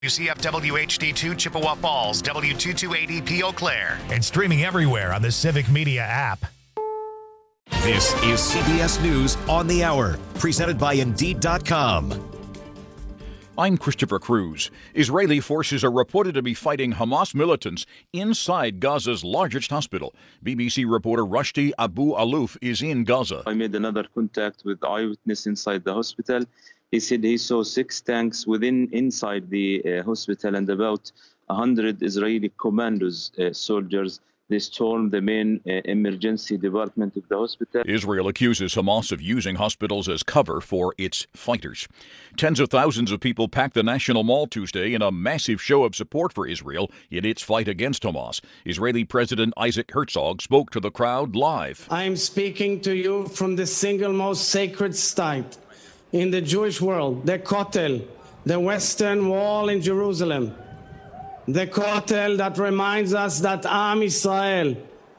UCF WHD2 Chippewa Falls, W228EP Eau Claire, and streaming everywhere on the Civic Media app. This is CBS News on the Hour, presented by Indeed.com. I'm Christopher Cruz. Israeli forces are reported to be fighting Hamas militants inside Gaza's largest hospital. BBC reporter Rushdie Abu Alouf is in Gaza. I made another contact with eyewitness inside the hospital. He said he saw 6 tanks inside the hospital and about 100 Israeli commandos, soldiers. They stormed the main emergency department of the hospital. Israel accuses Hamas of using hospitals as cover for its fighters. Tens of thousands of people packed the National Mall Tuesday in a massive show of support for Israel in its fight against Hamas. Israeli President Isaac Herzog spoke to the crowd live. I am speaking to you from the single most sacred site in the Jewish world, the Kotel, the Western Wall in Jerusalem. The Kotel that reminds us that Am Israel,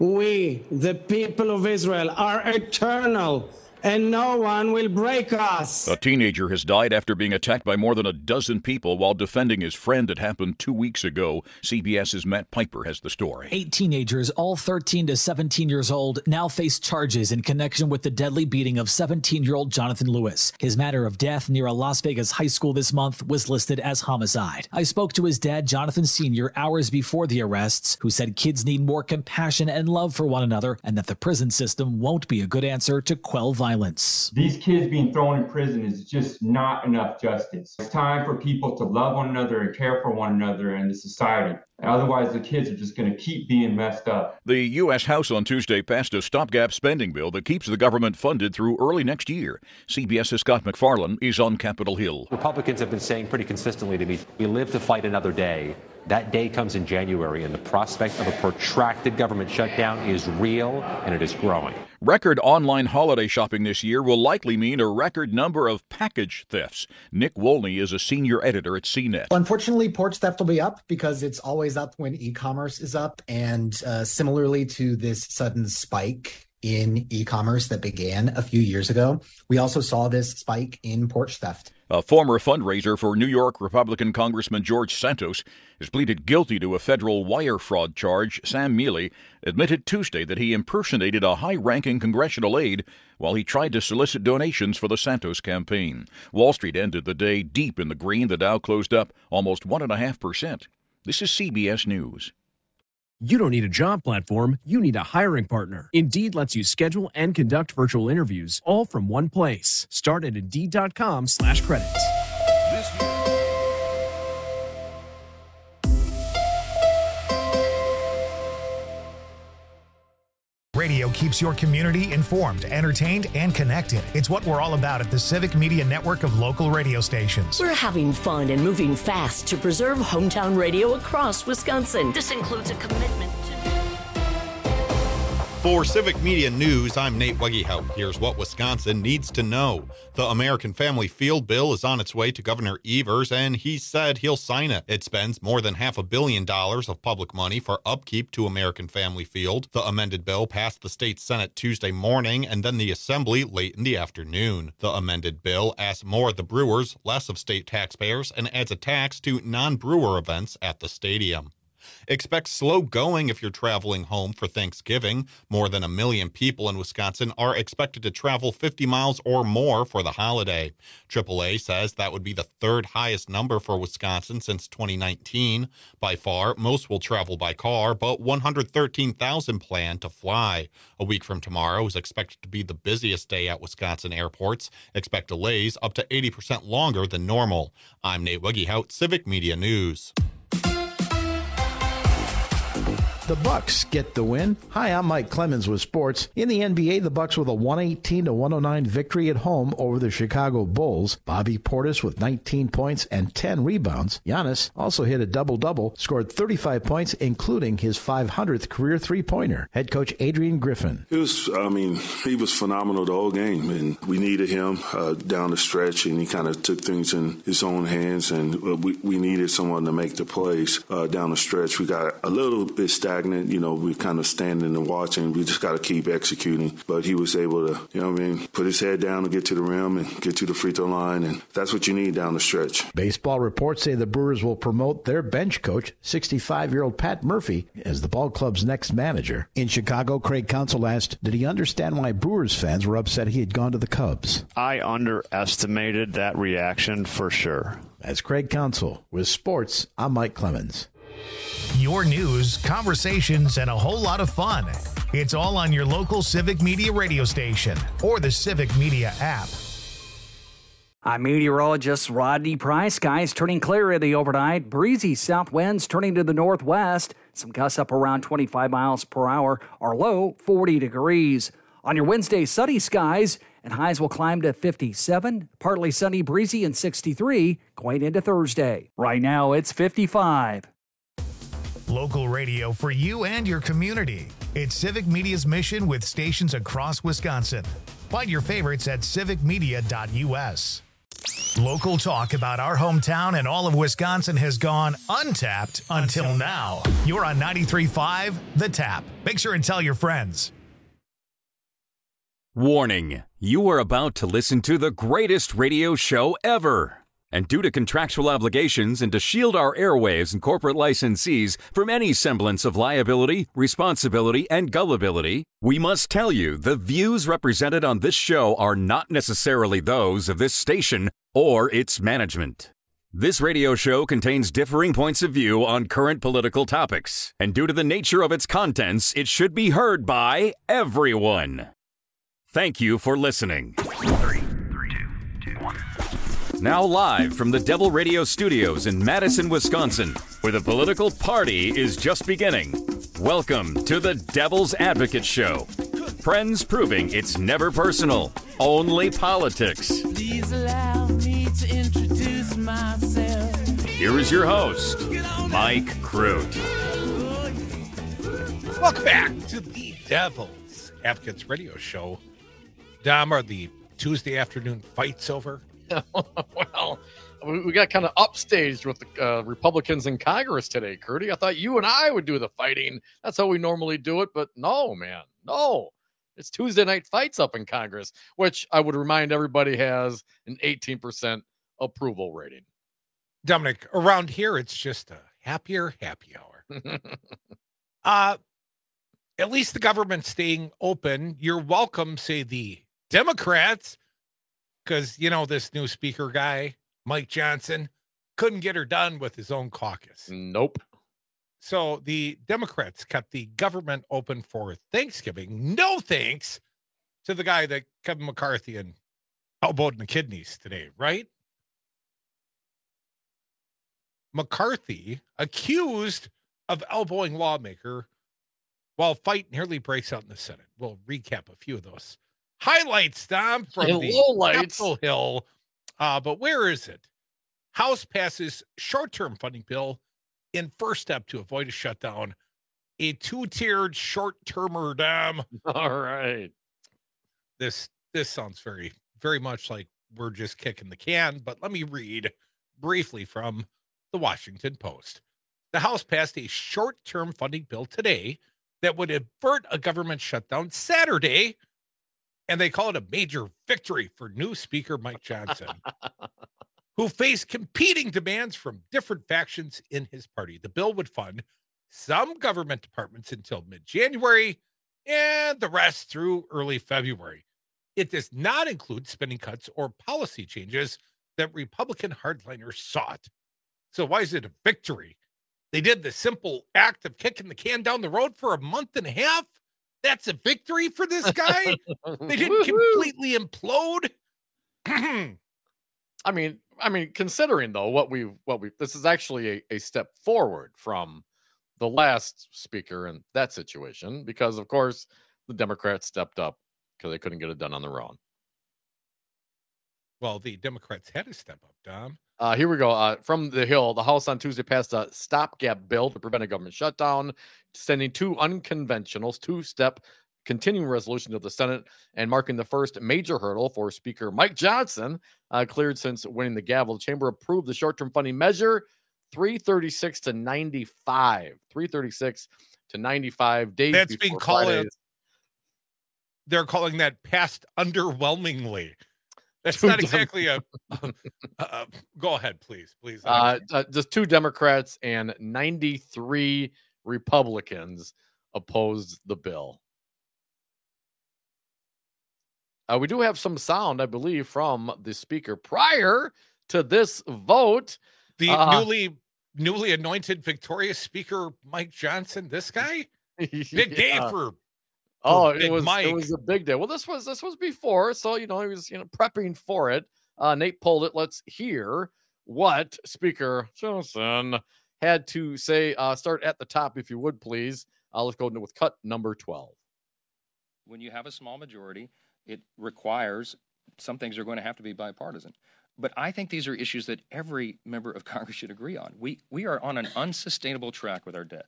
we, the people of Israel, are eternal and no one will break us. A teenager has died after being attacked by more than a dozen people while defending his friend. It happened 2 weeks ago. CBS's Matt Piper has the story. 8 teenagers, all 13 to 17 years old, now face charges in connection with the deadly beating of 17-year-old Jonathan Lewis. His manner of death near a Las Vegas high school this month was listed as homicide. I spoke to his dad, Jonathan Sr., hours before the arrests, who said kids need more compassion and love for one another and that the prison system won't be a good answer to quell violence. These kids being thrown in prison is just not enough justice. It's time for people to love one another and care for one another in the society. Otherwise, the kids are just going to keep being messed up. The U.S. House on Tuesday passed a stopgap spending bill that keeps the government funded through early next year. CBS's Scott McFarlane is on Capitol Hill. Republicans have been saying pretty consistently to me, we live to fight another day. That day comes in January, and the prospect of a protracted government shutdown is real, and it is growing. Record online holiday shopping this year will likely mean a record number of package thefts. Nick Wolney is a senior editor at CNET. Unfortunately, porch theft will be up because it's always up when e-commerce is up. And similarly to this sudden spike in e-commerce that began a few years ago, we also saw this spike in porch theft. A former fundraiser for New York Republican Congressman George Santos has pleaded guilty to a federal wire fraud charge. Sam Mealy admitted Tuesday that he impersonated a high-ranking congressional aide while he tried to solicit donations for the Santos campaign. Wall Street ended the day deep in the green. The Dow closed up almost 1.5%. This is CBS News. You don't need a job platform, you need a hiring partner. Indeed lets you schedule and conduct virtual interviews all from one place. Start at Indeed.com/credits. Radio keeps your community informed, entertained, and connected. It's what we're all about at the Civic Media Network of local radio stations. We're having fun and moving fast to preserve hometown radio across Wisconsin. This includes a commitment to... For Civic Media News, I'm Nate Wegehout. Here's what Wisconsin needs to know. The American Family Field bill is on its way to Governor Evers, and he said he'll sign it. It spends more than $500 million of public money for upkeep to American Family Field. The amended bill passed the state Senate Tuesday morning and then the Assembly late in the afternoon. The amended bill asks more of the Brewers, less of state taxpayers, and adds a tax to non-Brewer events at the stadium. Expect slow going if you're traveling home for Thanksgiving. More than 1 million people in Wisconsin are expected to travel 50 miles or more for the holiday. AAA says that would be the third highest number for Wisconsin since 2019. By far, most will travel by car, but 113,000 plan to fly. A week from tomorrow is expected to be the busiest day at Wisconsin airports. Expect delays up to 80% longer than normal. I'm Nate Wegehout, Civic Media News. The Bucks get the win. Hi, I'm Mike Clemens with sports. In the NBA, the Bucks with a 118-109 victory at home over the Chicago Bulls. Bobby Portis with 19 points and 10 rebounds. Giannis also hit a double-double, scored 35 points, including his 500th career three-pointer. Head coach Adrian Griffin. He was phenomenal the whole game, and we needed him down the stretch, and he kind of took things in his own hands, and we needed someone to make the plays down the stretch. We got a little bit stagnant stagnant. We're kind of standing and watching. We just got to keep executing. But he was able to, put his head down and get to the rim and get to the free throw line. And that's what you need down the stretch. Baseball reports say the Brewers will promote their bench coach, 65-year-old Pat Murphy, as the ball club's next manager. In Chicago, Craig Counsell asked, did he understand why Brewers fans were upset he had gone to the Cubs? I underestimated that reaction for sure. That's Craig Counsell. With sports, I'm Mike Clemens. Your news, conversations, and a whole lot of fun. It's all on your local Civic Media radio station or the Civic Media app. I'm meteorologist Rodney Price. Skies turning clear in the overnight. Breezy south winds turning to the northwest. Some gusts up around 25 miles per hour. Our low, 40 degrees. On your Wednesday, sunny skies, and highs will climb to 57, partly sunny, breezy, and 63 going into Thursday. Right now, it's 55. Local radio for you and your community. It's Civic Media's mission with stations across Wisconsin. Find your favorites at civicmedia.us. Local talk about our hometown and all of Wisconsin has gone untapped until now. You're on 93.5 The Tap. Make sure and tell your friends. Warning, you are about to listen to the greatest radio show ever. And due to contractual obligations and to shield our airwaves and corporate licensees from any semblance of liability, responsibility, and gullibility, we must tell you the views represented on this show are not necessarily those of this station or its management. This radio show contains differing points of view on current political topics, and due to the nature of its contents, it should be heard by everyone. Thank you for listening. 3, 2, 1. Now live from the Devil Radio Studios in Madison, Wisconsin, where the political party is just beginning. Welcome to the Devil's Advocate Show. Friends proving it's never personal, only politics. Please allow me to introduce myself. Here is your host, Mike Crute. Welcome back to the Devil's Advocates Radio Show. Dom, are the Tuesday afternoon fights over? Well, we got kind of upstaged with the Republicans in Congress today, Curdy. I thought you and I would do the fighting. That's how we normally do it, but no, man, no. It's Tuesday night fights up in Congress, which I would remind everybody has an 18% approval rating. Dominic, around here, it's just a happier happy hour. At least the government's staying open. You're welcome, say the Democrats, because, this new speaker guy, Mike Johnson, couldn't get her done with his own caucus. Nope. So the Democrats kept the government open for Thanksgiving. No thanks to the guy that Kevin McCarthy and elbowed in the kidneys today, right? McCarthy accused of elbowing lawmaker while fight nearly breaks out in the Senate. We'll recap a few of those highlights, Dom, from the Capitol Hill. But where is it? House passes short-term funding bill in first step to avoid a shutdown. A two-tiered short-termer, Dom. All right. This sounds very, very much like we're just kicking the can, but let me read briefly from the Washington Post. The House passed a short-term funding bill today that would avert a government shutdown Saturday, and they call it a major victory for new Speaker Mike Johnson, who faced competing demands from different factions in his party. The bill would fund some government departments until mid-January and the rest through early February. It does not include spending cuts or policy changes that Republican hardliners sought. So why is it a victory? They did the simple act of kicking the can down the road for a month and a half. That's a victory for this guy. They didn't completely implode. I mean, considering though what we this is actually a step forward from the last speaker in that situation, because of course the Democrats stepped up because they couldn't get it done on their own. Well, the Democrats had to step up, Dom. Here we go. From the Hill, the House on Tuesday passed a stopgap bill to prevent a government shutdown, sending two unconventionals, two-step continuing resolution to the Senate, and marking the first major hurdle for Speaker Mike Johnson, cleared since winning the gavel. The chamber approved the short-term funding measure, 336 to 95. 336 to 95 days. That's being called. Fridays. They're calling that passed underwhelmingly. That's not exactly a. Go ahead, please. Just 2 Democrats and 93 Republicans opposed the bill. We do have some sound, I believe, from the speaker prior to this vote. The newly anointed victorious speaker, Mike Johnson. This guy, big day for. It was a big day. Well, this was before, so he was prepping for it. Nate pulled it. Let's hear what Speaker Johnson had to say. Start at the top, if you would, please. Let's go with cut number 12. When you have a small majority, it requires some things are going to have to be bipartisan. But I think these are issues that every member of Congress should agree on. We are on an unsustainable track with our debt.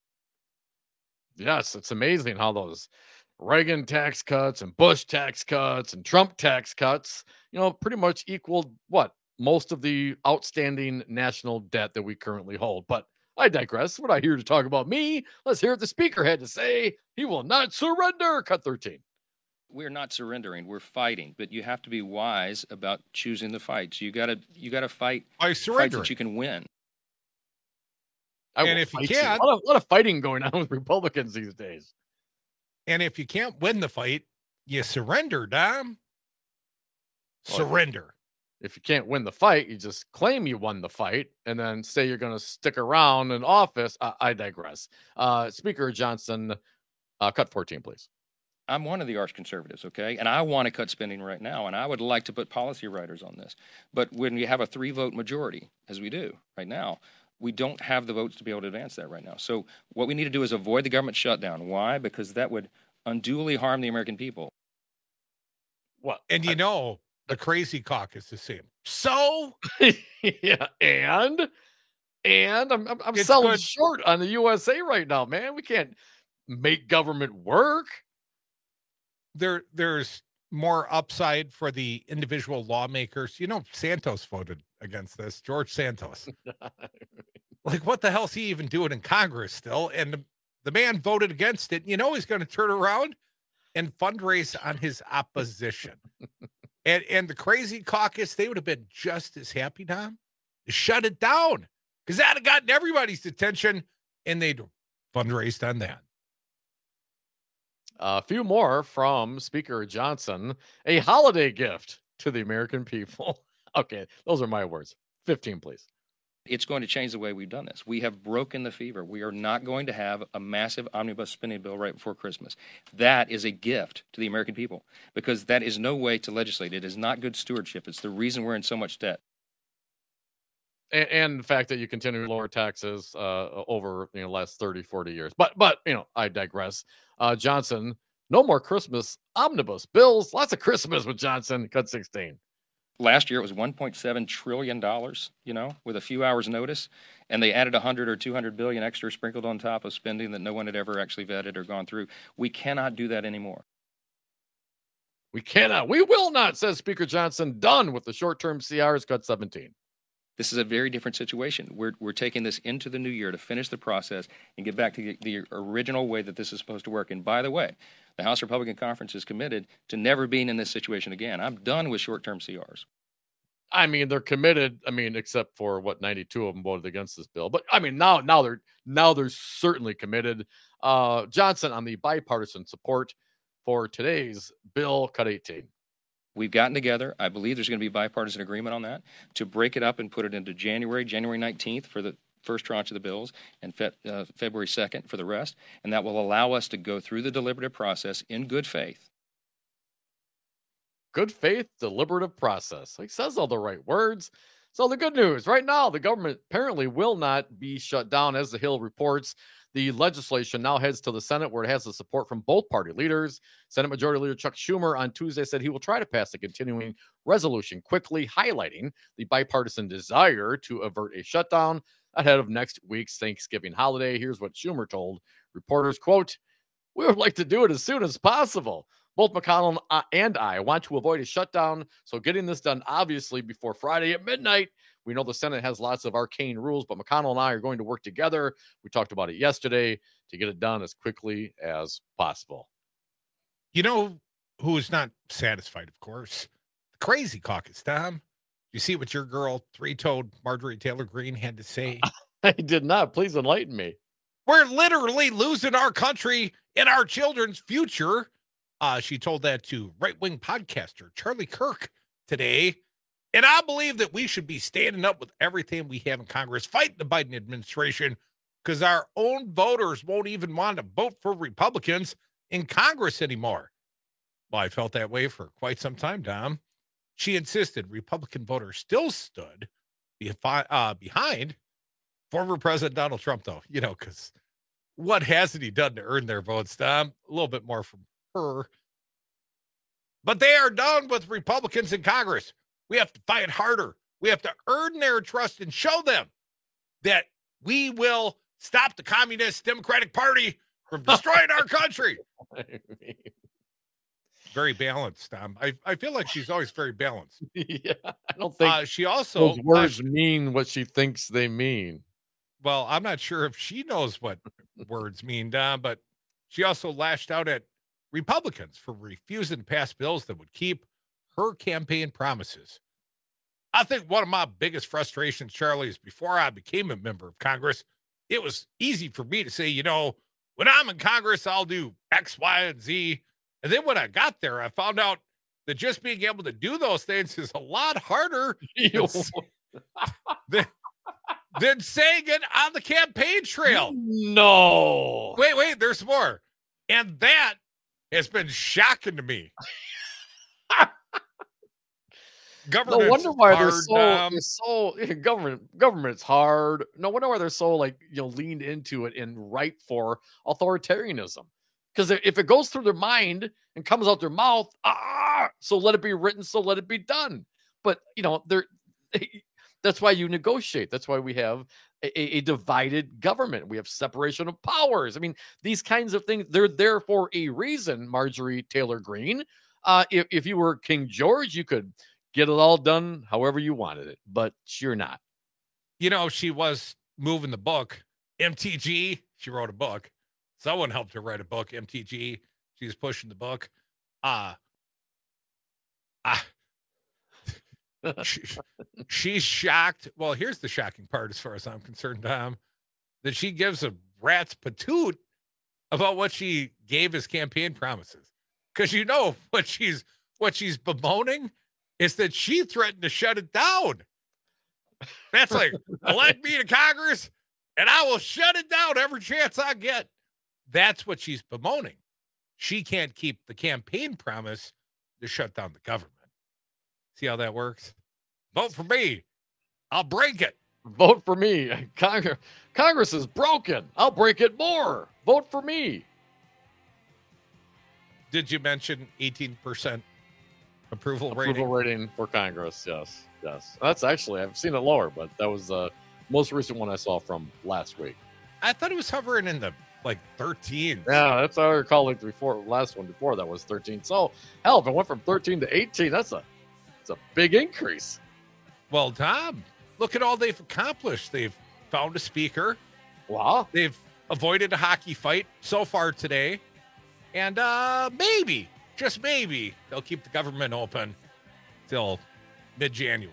Yes, it's amazing how those Reagan tax cuts and Bush tax cuts and Trump tax cuts, pretty much equaled most of the outstanding national debt that we currently hold. But I digress. We're not here to talk about me. Let's hear what the speaker had to say. He will not surrender. Cut 13. We're not surrendering. We're fighting, but you have to be wise about choosing the fights. You got to fight fights that you can win. And if you can't, a lot of fighting going on with Republicans these days. And if you can't win the fight, you surrender, Dom. Surrender. If you can't win the fight, you just claim you won the fight and then say you're going to stick around in office. I digress. Speaker Johnson, cut 14, please. I'm one of the arch conservatives, okay? And I want to cut spending right now, and I would like to put policy writers on this. But when you have a 3-vote majority, as we do right now, we don't have the votes to be able to advance that right now. So what we need to do is avoid the government shutdown. Why? Because that would unduly harm the American people. Well, and the crazy caucus is saying, so? Yeah, and I'm selling short on the USA right now, man. We can't make government work. There's more upside for the individual lawmakers. Santos voted against this, George Santos. Like, what the hell is he even doing in Congress still? And the man voted against it. He's going to turn around and fundraise on his opposition. and the crazy caucus, they would have been just as happy, Tom, to shut it down, because that had gotten everybody's attention, and they'd fundraised on that. A few more from Speaker Johnson. A holiday gift to the American people. Okay, those are my words. 15, please. It's going to change the way we've done this. We have broken the fever. We are not going to have a massive omnibus spending bill right before Christmas. That is a gift to the American people, because that is no way to legislate. It is not good stewardship. It's the reason we're in so much debt. And the fact that you continue to lower taxes over the last 30, 40 years. But I digress. Johnson, no more Christmas omnibus bills. Lots of Christmas with Johnson. Cut 16. Last year, it was $1.7 trillion, with a few hours notice. And they added 100 or 200 billion extra sprinkled on top of spending that no one had ever actually vetted or gone through. We cannot do that anymore. We cannot. We will not, says Speaker Johnson. Done with the short-term CRs. Cut 17. This is a very different situation. We're taking this into the new year to finish the process and get back to the original way that this is supposed to work. And by the way, the House Republican Conference is committed to never being in this situation again. I'm done with short-term CRs. I mean, they're committed. I mean, except for 92 of them voted against this bill. But I mean, now they're certainly committed. Johnson on the bipartisan support for today's bill, cut 18. We've gotten together. I believe there's going to be bipartisan agreement on that to break it up and put it into January 19th for the first tranche of the bills, and February 2nd for the rest. And that will allow us to go through the deliberative process in good faith. Good faith, deliberative process. He says all the right words. So the good news, right now, the government apparently will not be shut down. As the Hill reports, the legislation now heads to the Senate, where it has the support from both party leaders. Senate Majority Leader Chuck Schumer on Tuesday said he will try to pass the continuing resolution quickly, highlighting the bipartisan desire to avert a shutdown ahead of next week's Thanksgiving holiday. Here's what Schumer told reporters, quote, "We would like to do it as soon as possible. Both McConnell and I want to avoid a shutdown, so getting this done obviously before Friday at midnight We know the Senate has lots of arcane rules, but McConnell and I are going to work together. We talked about it yesterday to get it done as quickly as possible. You know who is not satisfied, of course? The Crazy Caucus, Tom. You see what your girl, three-toed Marjorie Taylor Greene, had to say? I did not. Please enlighten me. We're literally losing our country and our children's future. She told that to right-wing podcaster Charlie Kirk today. And I believe that we should be standing up with everything we have in Congress, fighting the Biden administration, because our own voters won't even want to vote for Republicans in Congress anymore. Well, I felt that way for quite some time, Tom. She insisted Republican voters still stood behind former President Donald Trump, though, because what hasn't he done to earn their votes, Tom? A little bit more from her. But they are done with Republicans in Congress. We have to fight harder. We have to earn their trust and show them that we will stop the Communist Democratic Party from destroying our country. Very balanced, Tom. I feel like she's always very balanced. Yeah, I don't think she also those words mean what she thinks they mean. Well, I'm not sure if she knows what words mean, Tom, but she also lashed out at Republicans for refusing to pass bills that would keep her campaign promises. I think one of my biggest frustrations, Charlie, is before I became a member of Congress, it was easy for me to say, when I'm in Congress, I'll do X, Y, and Z. And then when I got there, I found out that just being able to do those things is a lot harder than saying it on the campaign trail. No. Wait, there's more. And that has been shocking to me. No wonder why they're so government's hard. No wonder why they're so leaned into it and ripe for authoritarianism. Because if it goes through their mind and comes out their mouth, so let it be written, so let it be done. But that's why you negotiate. That's why we have a divided government. We have separation of powers. I mean, these kinds of things, they're there for a reason, Marjorie Taylor Greene. If you were King George, you could get it all done however you wanted it, but you're not. She was moving the book. MTG, she wrote a book. Someone helped her write a book, MTG. She's pushing the book. She's shocked. Well, here's the shocking part as far as I'm concerned, Tom, that she gives a rat's patoot about what she gave as campaign promises. Because what she's bemoaning is that she threatened to shut it down. That's like, elect me to Congress and I will shut it down every chance I get. That's what she's bemoaning. She can't keep the campaign promise to shut down the government. See how that works? Vote for me. I'll break it. Vote for me. Congress is broken. I'll break it more. Vote for me. Did you mention 18% approval rating? Approval rating for Congress, yes. That's actually, I've seen it lower, but that was the most recent one I saw from last week. I thought it was hovering in the 13. Yeah, that's how I recall last one before that was 13. So, hell, if it went from 13 to 18, that's a big increase. Well, Tom, look at all they've accomplished. They've found a speaker. Wow. They've avoided a hockey fight so far today. And maybe, just maybe, they'll keep the government open till mid-January.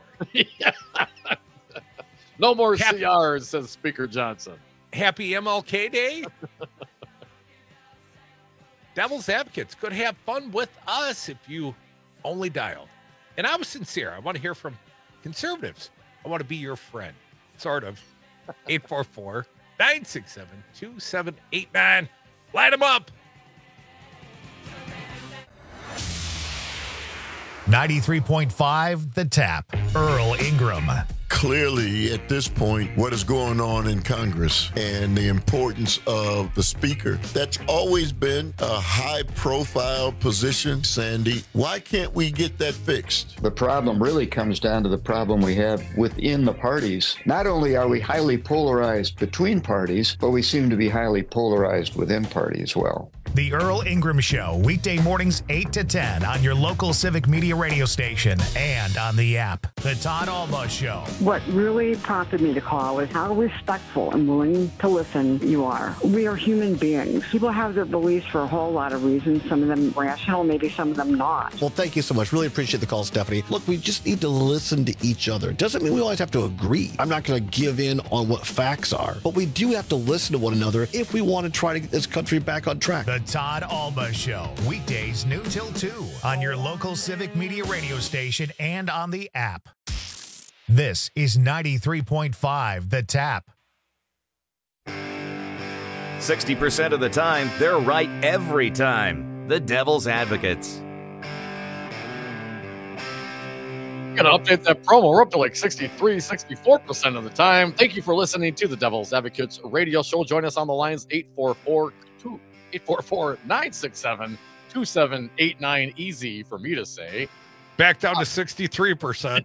No more CRs, says Speaker Johnson. Happy MLK Day. Devil's Advocates could have fun with us if you only dialed. And I was sincere. I want to hear from conservatives. I want to be your friend. Sort of. 844-967-2789. Light them up. 93.5 The Tap. Earl Ingram. Clearly, at this point, what is going on in Congress and the importance of the speaker, that's always been a high-profile position, Sandy. Why can't we get that fixed? The problem really comes down to the problem we have within the parties. Not only are we highly polarized between parties, but we seem to be highly polarized within party as well. The Earl Ingram Show, weekday mornings 8 to 10 on your local Civic Media radio station and on the app. The Todd Alba Show. What really prompted me to call is how respectful and willing to listen you are. We are human beings. People have their beliefs for a whole lot of reasons, some of them rational, maybe some of them not. Well, thank you so much. Really appreciate the call, Stephanie. Look, we just need to listen to each other. Doesn't mean we always have to agree. I'm not going to give in on what facts are, but we do have to listen to one another if we want to try to get this country back on track. The Todd Alba Show, weekdays noon till 2 on your local Civic Media radio station and on the app. This is 93.5 The Tap. 60% of the time, they're right every time. The Devil's Advocates. Gonna update that promo. We're up to like 64% of the time. Thank you for listening to the Devil's Advocates radio show. Join us on the lines 844-967-2789. Easy for me to say. Back down to 63%.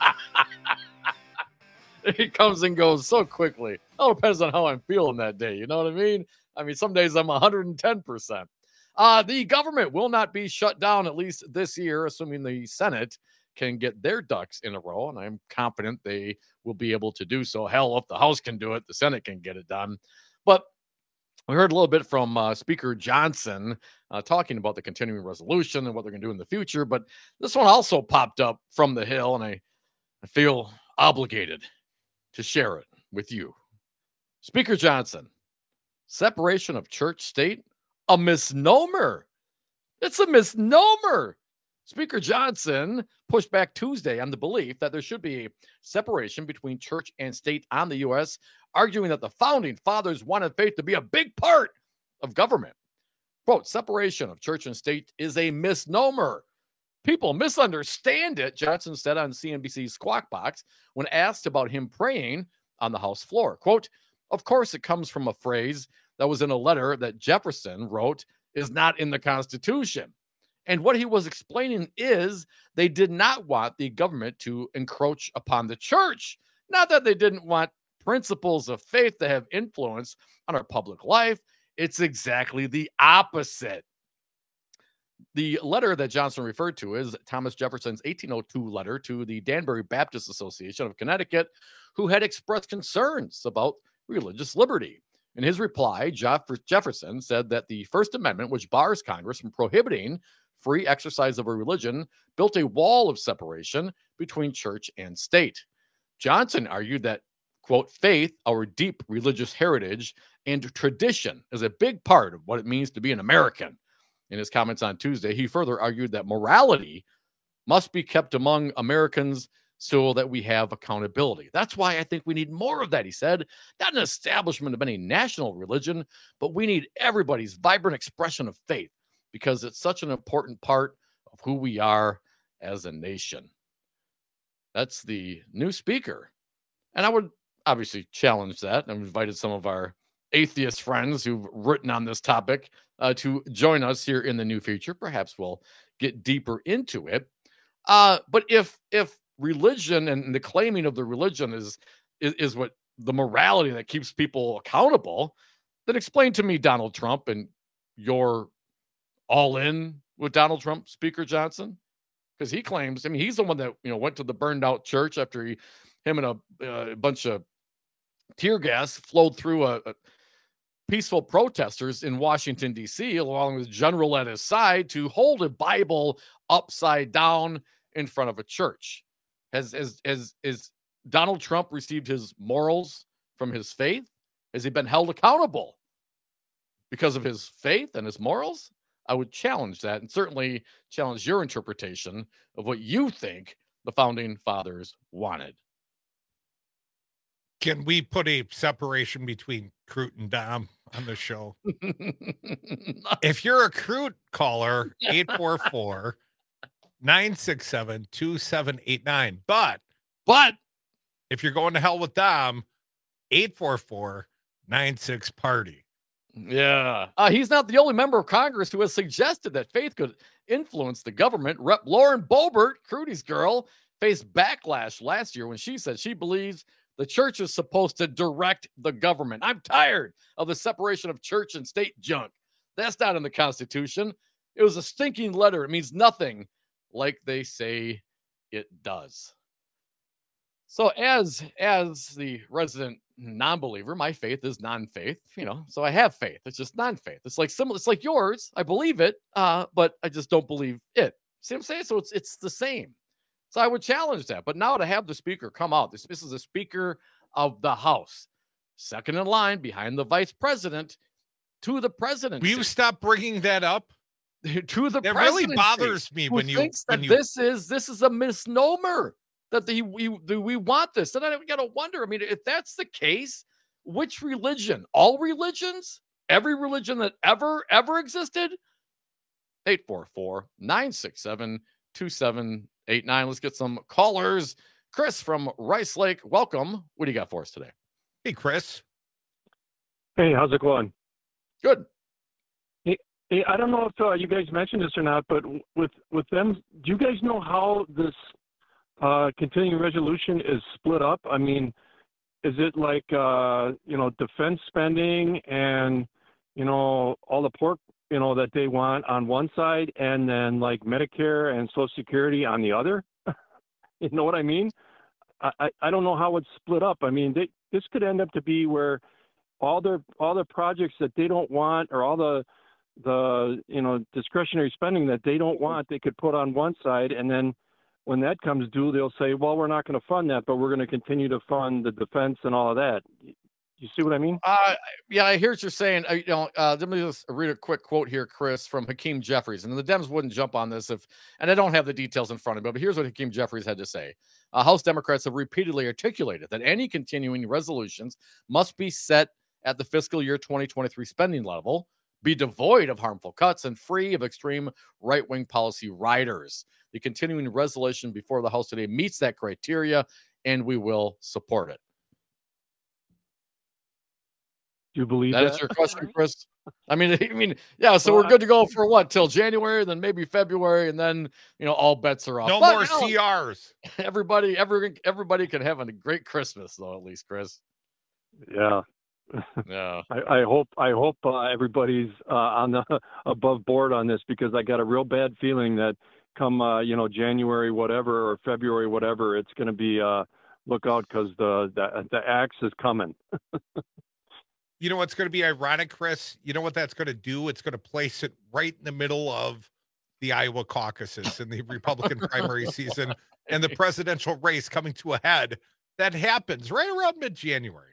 It comes and goes so quickly. It all depends on how I'm feeling that day. You know what I mean? I mean, some days I'm 110%. The government will not be shut down, at least this year, assuming the Senate can get their ducks in a row. And I'm confident they will be able to do so. Hell, if the House can do it, the Senate can get it done. But we heard a little bit from Speaker Johnson talking about the continuing resolution and what they're going to do in the future. But this one also popped up from the Hill, and I feel obligated to share it with you. Speaker Johnson, separation of church-state, a misnomer. It's a misnomer. Speaker Johnson pushed back Tuesday on the belief that there should be a separation between church and state on the U.S., arguing that the founding fathers wanted faith to be a big part of government. Quote, separation of church and state is a misnomer. People misunderstand it, Johnson said on CNBC's Squawk Box when asked about him praying on the House floor. Quote, of course, it comes from a phrase that was in a letter that Jefferson wrote is not in the Constitution. And what he was explaining is they did not want the government to encroach upon the church. Not that they didn't want principles of faith to have influence on our public life. It's exactly the opposite. The letter that Johnson referred to is Thomas Jefferson's 1802 letter to the Danbury Baptist Association of Connecticut, who had expressed concerns about religious liberty. In his reply, Jefferson said that the First Amendment, which bars Congress from prohibiting free exercise of a religion, built a wall of separation between church and state. Johnson argued that, quote, faith, our deep religious heritage and tradition, is a big part of what it means to be an American. In his comments on Tuesday, he further argued that morality must be kept among Americans so that we have accountability. That's why I think we need more of that, he said. Not an establishment of any national religion, but we need everybody's vibrant expression of faith because it's such an important part of who we are as a nation. That's the new speaker. And I would obviously challenge that. I've invited some of our atheist friends who've written on this topic to join us here in the new future. Perhaps we'll get deeper into it. But if religion and the claiming of the religion is what the morality that keeps people accountable, then explain to me Donald Trump and you're all in with Donald Trump, Speaker Johnson, because he claims, I mean, he's the one that went to the burned out church after him and a bunch of tear gas flowed through a peaceful protesters in Washington, D.C., along with general at his side, to hold a Bible upside down in front of a church. Has Donald Trump received his morals from his faith? Has he been held accountable because of his faith and his morals? I would challenge that and certainly challenge your interpretation of what you think the founding fathers wanted. Can we put a separation between Crute and Dom on the show? If you're a Crute caller, 844-967-2789. But if you're going to hell with Dom, 844-96-PARTY. Yeah. He's not the only member of Congress who has suggested that faith could influence the government. Rep. Lauren Boebert, Crudy's girl, faced backlash last year when she said she believes the church is supposed to direct the government. I'm tired of the separation of church and state junk. That's not in the Constitution. It was a stinking letter. It means nothing like they say it does. So as the resident non-believer, my faith is non-faith, so I have faith. It's just non-faith. It's like similar. It's like yours. I believe it, but I just don't believe it. See what I'm saying? So it's the same. So I would challenge that. But now to have the speaker come out, this is the Speaker of the House, second in line behind the vice president to the presidency. Will you stop bringing that up? To the That presidency. really bothers me when you thinks that this is a misnomer, that we want this. And I got to wonder, I mean, if that's the case, which religion? All religions? Every religion that ever existed? 844-967-2789. Let's get some callers. Chris from Rice Lake, welcome. What do you got for us today? Hey, Chris. Hey, how's it going? Good. Hey, I don't know if you guys mentioned this or not, but with them, do you guys know how this continuing resolution is split up? I mean, is it like, defense spending and, all the pork, that they want on one side, and then like Medicare and Social Security on the other? You know what I mean? I don't know how it's split up. I mean, this could end up to be where all the projects that they don't want, or all the discretionary spending that they don't want, they could put on one side, and then when that comes due, they'll say, well, we're not going to fund that, but we're going to continue to fund the defense and all of that. You see what I mean? Yeah, I hear what you're saying. Let me just read a quick quote here, Chris, from Hakeem Jeffries. And the Dems wouldn't jump on this and I don't have the details in front of me, but here's what Hakeem Jeffries had to say. House Democrats have repeatedly articulated that any continuing resolutions must be set at the fiscal year 2023 spending level, be devoid of harmful cuts, and free of extreme right-wing policy riders. The continuing resolution before the House today meets that criteria, and we will support it. Do you believe that? That's your question, Chris? I mean, yeah. So we're good to go for what, till January, then maybe February, and then all bets are off. No more CRs. Everybody can have a great Christmas, though. At least, Chris. Yeah. Yeah. I hope everybody's on the above board on this, because I got a real bad feeling that come January whatever or February whatever, it's going to be look out, because the axe is coming. You know what's going to be ironic, Chris? You know what that's going to do? It's going to place it right in the middle of the Iowa caucuses and the Republican primary season and the presidential race coming to a head. That happens right around mid-January.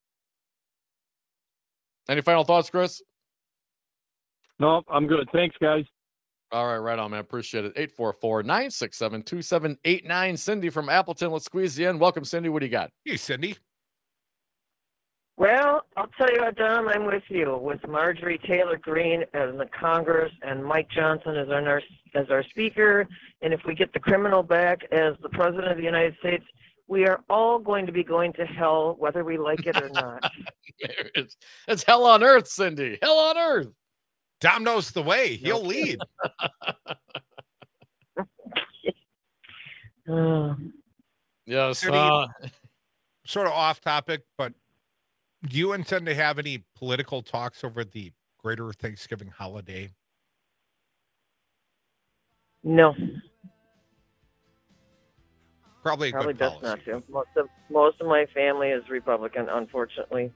Any final thoughts, Chris? No, I'm good. Thanks, guys. All right, right on, man. Appreciate it. 844-967-2789. Cindy from Appleton, let's squeeze you in. Welcome, Cindy. What do you got? Hey, Cindy. Well, I'll tell you what, Dom, I'm with you. With Marjorie Taylor Greene as the Congress and Mike Johnson as our Speaker, and if we get the criminal back as the President of the United States, we are all going to be going to hell, whether we like it or not. It's hell on earth, Cindy. Hell on earth. Dom knows the way. He'll lead. Yes. Sort of off topic, but do you intend to have any political talks over the greater Thanksgiving holiday? No. Probably best policy. not to. Most of my family is Republican, unfortunately.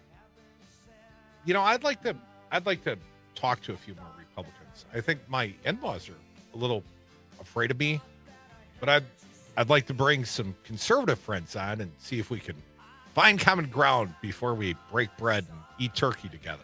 I'd like to talk to a few more Republicans. I think my in-laws are a little afraid of me, but I'd like to bring some conservative friends on and see if we can find common ground before we break bread and eat turkey together.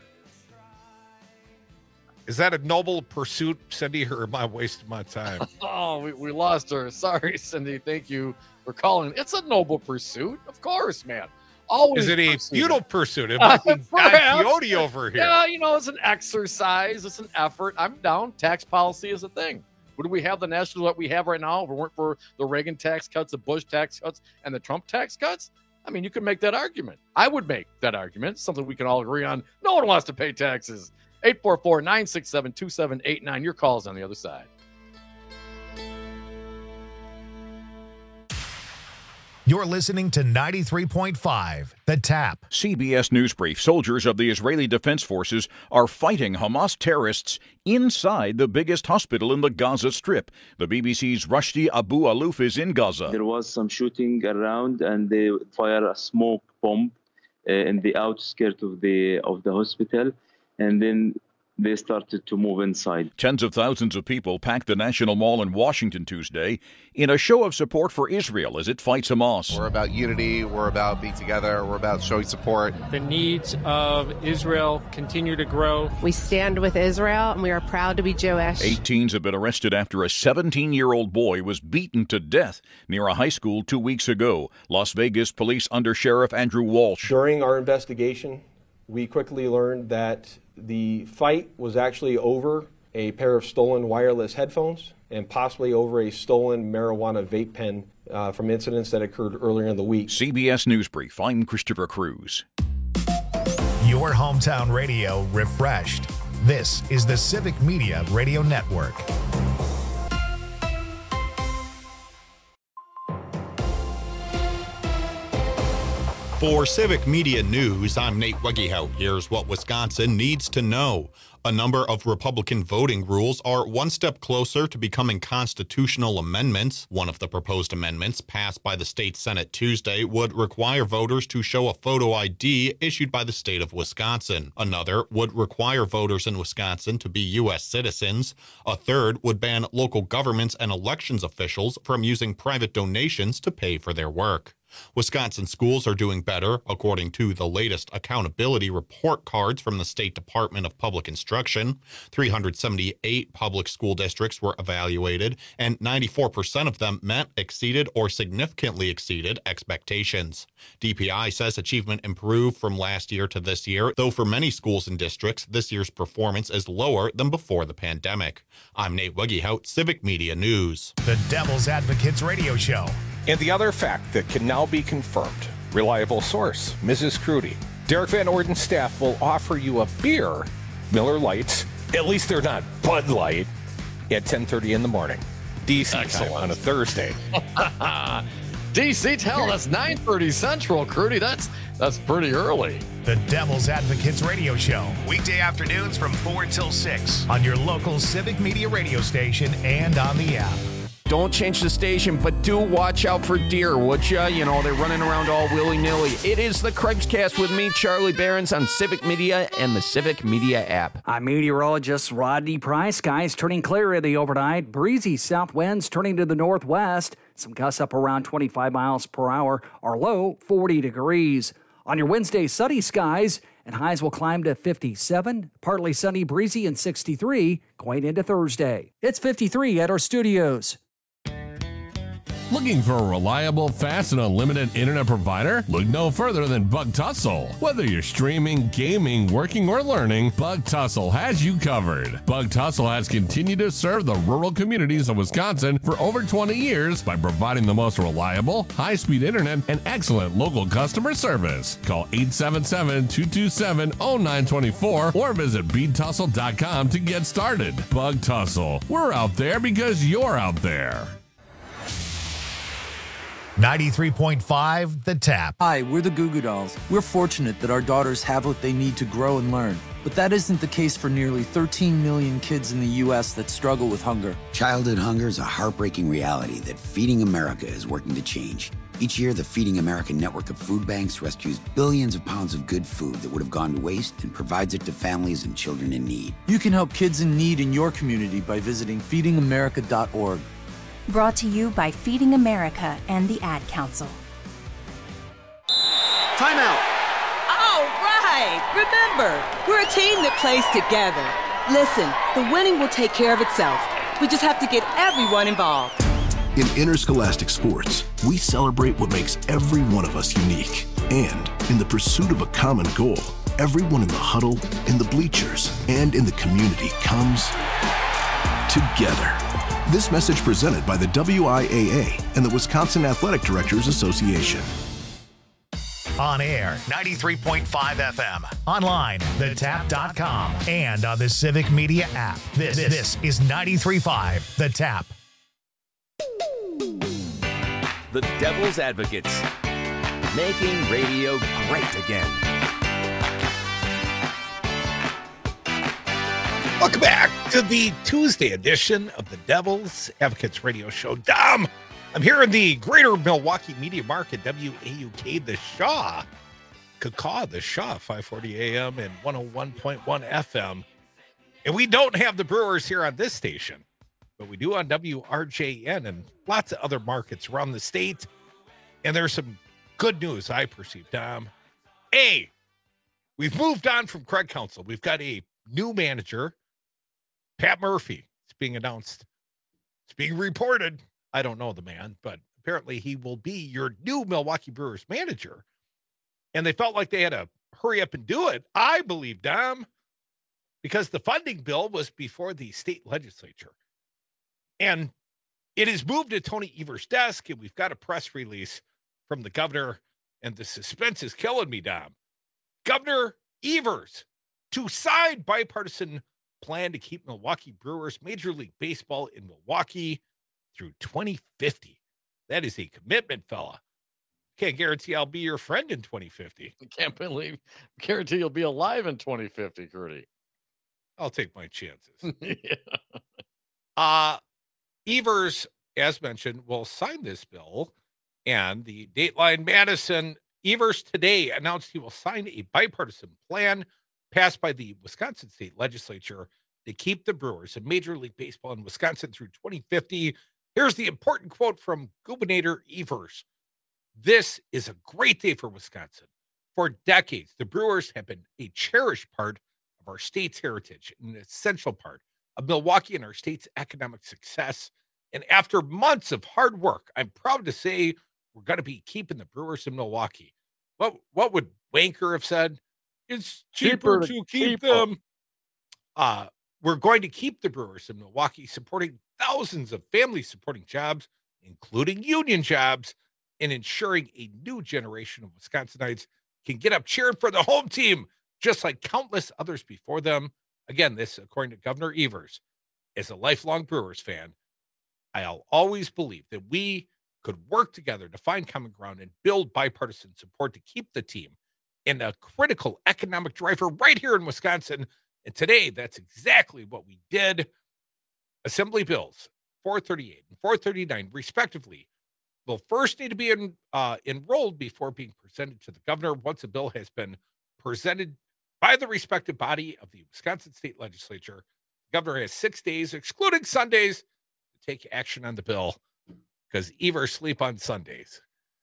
Is that a noble pursuit, Cindy, or am I wasting my time? Oh, we lost her. Sorry, Cindy. Thank you for calling. It's a noble pursuit. Of course, man. Always. Is it a futile pursuit? It might be Don Quixote over here. Yeah, it's an exercise. It's an effort. I'm down. Tax policy is a thing. What do we have the national that we have right now? If it weren't for the Reagan tax cuts, the Bush tax cuts, and the Trump tax cuts, I mean, you could make that argument. I would make that argument. Something we can all agree on. No one wants to pay taxes. 844-967-2789. Your call's on the other side. You're listening to 93.5, The Tap. CBS News Brief. Soldiers of the Israeli Defense Forces are fighting Hamas terrorists inside the biggest hospital in the Gaza Strip. The BBC's Rushdie Abu-Aluf is in Gaza. There was some shooting around, and they fired a smoke bomb in the outskirts of the hospital, and then they started to move inside. Tens of thousands of people packed the National Mall in Washington Tuesday in a show of support for Israel as it fights Hamas. We're about unity, we're about being together, we're about showing support. The needs of Israel continue to grow. We stand with Israel, and we are proud to be Jewish. 8 teens have been arrested after a 17-year-old boy was beaten to death near a high school 2 weeks ago. Las Vegas Police Under Sheriff Andrew Walsh. During our investigation, we quickly learned that the fight was actually over a pair of stolen wireless headphones and possibly over a stolen marijuana vape pen from incidents that occurred earlier in the week. CBS News Brief. I'm Christopher Cruz. Your hometown radio refreshed. This is the Civic Media Radio Network. For Civic Media News, I'm Nate Wegehout. Here's what Wisconsin needs to know. A number of Republican voting rules are one step closer to becoming constitutional amendments. One of the proposed amendments passed by the state Senate Tuesday would require voters to show a photo ID issued by the state of Wisconsin. Another would require voters in Wisconsin to be U.S. citizens. A third would ban local governments and elections officials from using private donations to pay for their work. Wisconsin schools are doing better, according to the latest accountability report cards from the State Department of Public Instruction. 378 public school districts were evaluated, and 94% of them met, exceeded, or significantly exceeded expectations. DPI says achievement improved from last year to this year, though for many schools and districts, this year's performance is lower than before the pandemic. I'm Nate Wegehout, Civic Media News. The Devil's Advocates Radio Show. And the other fact that can now be confirmed. Reliable source, Mrs. Crudy. Derek Van Orden's staff will offer you a beer, Miller Lights, at least they're not Bud Light, at 10:30 in the morning. DC time on a Thursday. DC, tell that's 9:30 Central, Crudy. That's pretty early. The Devil's Advocates Radio Show. Weekday afternoons from 4 till 6 on your local Civic Media radio station and on the app. Don't change the station, but do watch out for deer, would ya? You know, they're running around all willy-nilly. It is the Craig's Cast with me, Charlie Behrens, on Civic Media and the Civic Media app. I'm meteorologist Rodney Price. Skies turning clear in the overnight. Breezy south winds turning to the northwest. Some gusts up around 25 miles per hour. Our low, 40 degrees. On your Wednesday, sunny skies, and highs will climb to 57, partly sunny, breezy, and 63 going into Thursday. It's 53 at our studios. Looking for a reliable, fast, and unlimited internet provider? Look no further than Bug Tussle. Whether you're streaming, gaming, working, or learning, Bug Tussle has you covered. Bug Tussle has continued to serve the rural communities of Wisconsin for over 20 years by providing the most reliable, high-speed internet and excellent local customer service. Call 877-227-0924 or visit BeatTussle.com to get started. Bug Tussle. We're out there because you're out there. 93.5 The Tap. Hi, we're the Goo Goo Dolls. We're fortunate that our daughters have what they need to grow and learn. But that isn't the case for nearly 13 million kids in the U.S. that struggle with hunger. Childhood hunger is a heartbreaking reality that Feeding America is working to change. Each year, the Feeding America network of food banks rescues billions of pounds of good food that would have gone to waste and provides it to families and children in need. You can help kids in need in your community by visiting feedingamerica.org. Brought to you by Feeding America and the Ad Council. Timeout. All right. Remember, we're a team that plays together. Listen, the winning will take care of itself. We just have to get everyone involved. In interscholastic sports, we celebrate what makes every one of us unique. And in the pursuit of a common goal, everyone in the huddle, in the bleachers, and in the community comes together. This message presented by the WIAA and the Wisconsin Athletic Directors Association. On air, 93.5 FM. Online, thetap.com. And on the Civic Media app. This is 93.5 The Tap. the Devil's Advocates, making radio great again. Welcome back to the Tuesday edition of the Devil's Advocates Radio Show. Dom, I'm here in the greater Milwaukee Media Market, WAUK, the Shaw. The Shaw, 540 AM and 101.1 FM. And we don't have the Brewers here on this station, but we do on WRJN and lots of other markets around the state. And there's some good news, I perceive, Dom. A, we've moved on from Craig Counsell. We've got a new manager, Pat Murphy. It's being announced. It's being reported. I don't know the man, but apparently he will be your new Milwaukee Brewers manager. And they felt like they had to hurry up and do it, I believe, Dom, because the funding bill was before the state legislature. And it is moved to Tony Evers' desk, and we've got a press release from the governor, and the suspense is killing me, Dom. Governor Evers to sign bipartisan plan to keep Milwaukee Brewers Major League Baseball in Milwaukee through 2050. That is a commitment, fella. Can't guarantee I'll be your friend in 2050. Guarantee you'll be alive in 2050, Curdy. I'll take my chances. Yeah. Evers, as mentioned, will sign this bill, and the Dateline Madison, Evers today announced he will sign a bipartisan plan passed by the Wisconsin State Legislature to keep the Brewers in Major League Baseball in Wisconsin through 2050. Here's the important quote from Gubernator Evers. This is a great day for Wisconsin. For decades, the Brewers have been a cherished part of our state's heritage, an essential part of Milwaukee and our state's economic success. And after months of hard work, I'm proud to say we're going to be keeping the Brewers in Milwaukee. What would Wanker have said? It's cheaper to keep them. We're going to keep the Brewers in Milwaukee, supporting thousands of family-supporting jobs, including union jobs, and ensuring a new generation of Wisconsinites can get up cheering for the home team, just like countless others before them. Again, this according to Governor Evers. As a lifelong Brewers fan, I'll always believe that we could work together to find common ground and build bipartisan support to keep the team in a critical economic driver right here in Wisconsin. And today, that's exactly what we did. Assembly bills 438 and 439, respectively, will first need to be enrolled before being presented to the governor. Once a bill has been presented by the respective body of the Wisconsin State Legislature, the governor has 6 days, excluding Sundays, to take action on the bill, because Evers sleep on Sundays.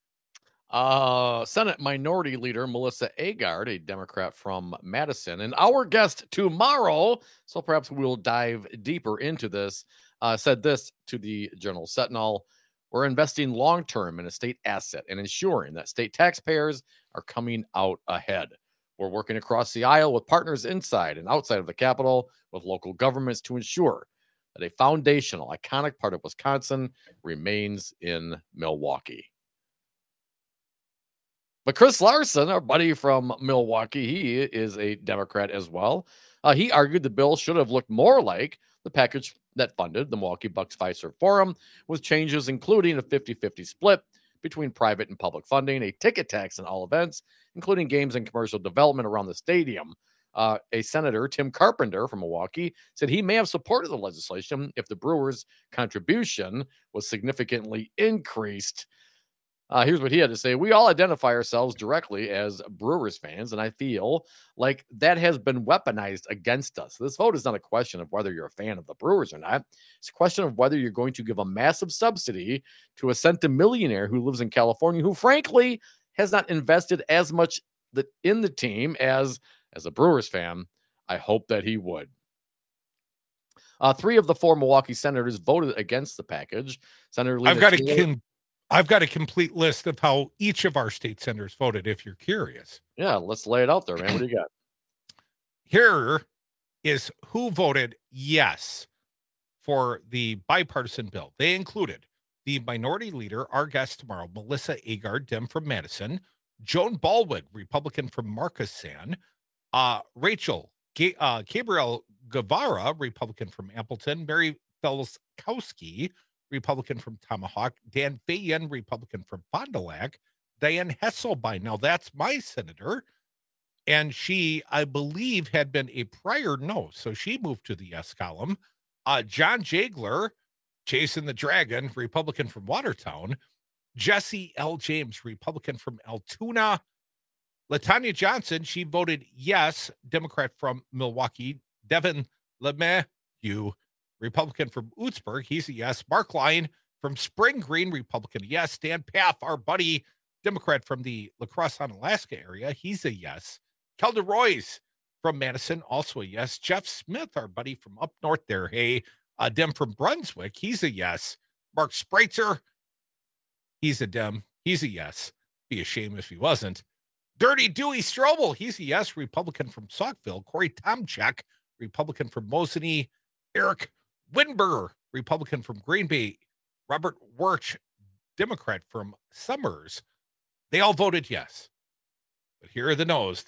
Senate Minority Leader Melissa Agard, a Democrat from Madison, and our guest tomorrow, so perhaps we'll dive deeper into this, said this to the Journal Sentinel: we're investing long-term in a state asset and ensuring that state taxpayers are coming out ahead. We're working across the aisle with partners inside and outside of the Capitol, with local governments to ensure that a foundational, iconic part of Wisconsin remains in Milwaukee. But Chris Larson, our buddy from Milwaukee, he is a Democrat as well. He argued the bill should have looked more like the package that funded the Milwaukee Bucks Fiserv Forum, with changes including a 50-50 split between private and public funding, a ticket tax on all events, including games and commercial development around the stadium. A Senator, Tim Carpenter from Milwaukee, said he may have supported the legislation if the Brewers' contribution was significantly increased. Here's what he had to say. We all identify ourselves directly as Brewers fans, and I feel like that has been weaponized against us. This vote is not a question of whether you're a fan of the Brewers or not. It's a question of whether you're going to give a massive subsidy to a centimillionaire who lives in California, who frankly has not invested as much in the team as a Brewers fan. I hope that he would. 3 of the 4 Milwaukee senators voted against the package. Senator Lena I've got a complete list of how each of our state senators voted, if you're curious. Yeah, let's lay it out there, man. What do you got? Here is who voted yes for the bipartisan bill. They included the minority leader, our guest tomorrow, Melissa Agard, Dem from Madison, Joan Baldwin, Republican from Markesan, Rachel Gabriel Guevara, Republican from Appleton, Mary Felskowski, Republican from Tomahawk, Dan Fayen, Republican from Fond du Lac, Diane Hesselbein. Now, that's my senator. And she, I believe, had been a prior no, so she moved to the yes column. John Jagler, Jason the Dragon, Republican from Watertown. Jesse L. James, Republican from Altoona. LaTanya Johnson, she voted yes, Democrat from Milwaukee. Devin LeMahieu, Republican from Ootsburg, he's a yes. Mark Lyon from Spring Green, Republican, yes. Dan Paff, our buddy, Democrat from the La Crosse on Alaska area, he's a yes. Kelda Royce from Madison, also a yes. Jeff Smith, our buddy from up north there, hey, Dem from Brunswick, he's a yes. Mark Spreitzer, he's a Dem, he's a yes. Be a shame if he wasn't. Dirty Dewey Strobel, he's a yes. Republican from Saukville. Corey Tomchek, Republican from Mosinee. Eric Winberger, Republican from Green Bay. Robert Wirch, Democrat from Summers. They all voted yes. But here are the no's.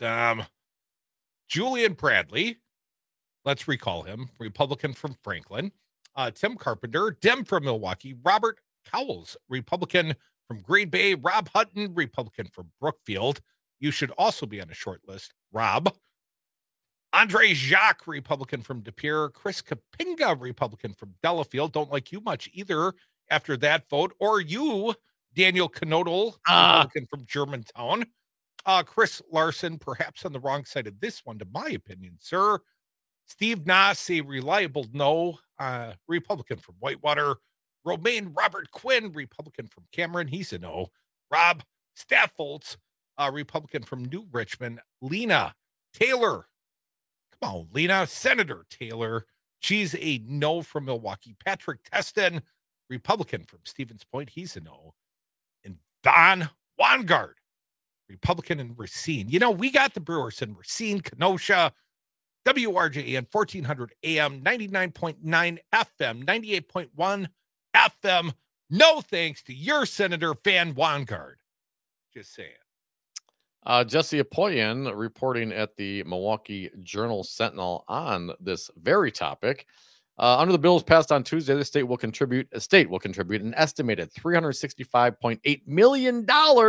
Julian Bradley, let's recall him, Republican from Franklin. Tim Carpenter, Dem from Milwaukee. Robert Cowles, Republican from Green Bay. Rob Hutton, Republican from Brookfield. You should also be on a short list, Rob. Andre Jacques, Republican from De Pere. Chris Kapinga, Republican from Delafield. Don't like you much either after that vote. Or you, Daniel Knodel, Republican from Germantown. Chris Larson, perhaps on the wrong side of this one, to my opinion, sir. Steve Nass, a reliable no, Republican from Whitewater. Romaine Robert Quinn, Republican from Cameron, he's a no. Rob Staffoltz, Republican from New Richmond. Lena Taylor, come on, Lena. Senator Taylor, she's a no from Milwaukee. Patrick Teston, Republican from Stevens Point, he's a no. And Don Wangard, Republican in Racine. You know, we got the Brewers in Racine, Kenosha, WRJN 1400 AM, 99.9 FM, 98.1 FM. No thanks to your Senator Van Wangard. Just saying. Jesse Apoyan reporting at the Milwaukee Journal Sentinel on this very topic. Under the bills passed on Tuesday, the state will contribute an estimated $365.8 million.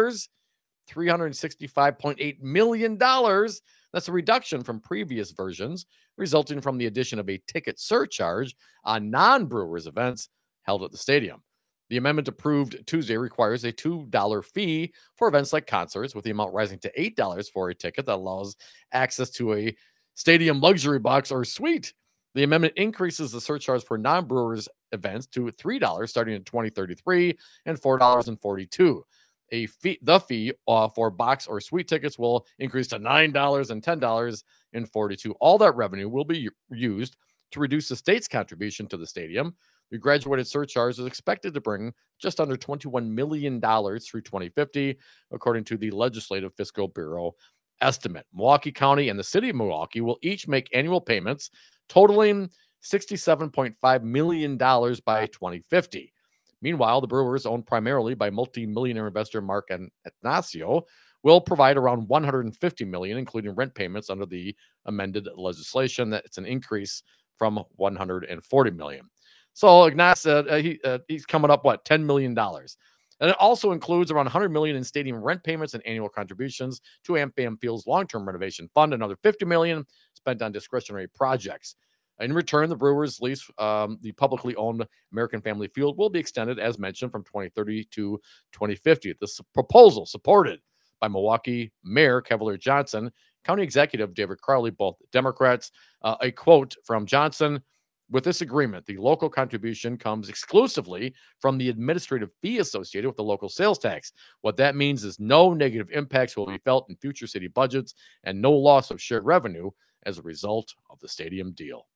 $365.8 million. That's a reduction from previous versions, resulting from the addition of a ticket surcharge on non-Brewers events held at the stadium. The amendment approved Tuesday requires a $2 fee for events like concerts, with the amount rising to $8 for a ticket that allows access to a stadium luxury box or suite. The amendment increases the surcharge for non-Brewers events to $3 starting in 2033 and $4.42. The fee for box or suite tickets will increase to $9 and $10.42. All that revenue will be used to reduce the state's contribution to the stadium. The graduated surcharge is expected to bring just under $21 million through 2050, according to the Legislative Fiscal Bureau estimate. Milwaukee County and the city of Milwaukee will each make annual payments totaling $67.5 million by 2050. Meanwhile, the Brewers, owned primarily by multi-millionaire investor Mark Ignacio, will provide around $150 million, including rent payments under the amended legislation. That's an increase from $140 million. So Ignacio, he's coming up, $10 million. And it also includes around $100 million in stadium rent payments and annual contributions to AmFam Field's long-term renovation fund, another $50 million spent on discretionary projects. In return, the Brewers' lease, the publicly owned American Family Field, will be extended, as mentioned, from 2030 to 2050. This proposal, supported by Milwaukee Mayor Cavalier Johnson, County Executive David Crowley, both Democrats. A quote from Johnson: "With this agreement, the local contribution comes exclusively from the administrative fee associated with the local sales tax. What that means is no negative impacts will be felt in future city budgets and no loss of shared revenue as a result of the stadium deal."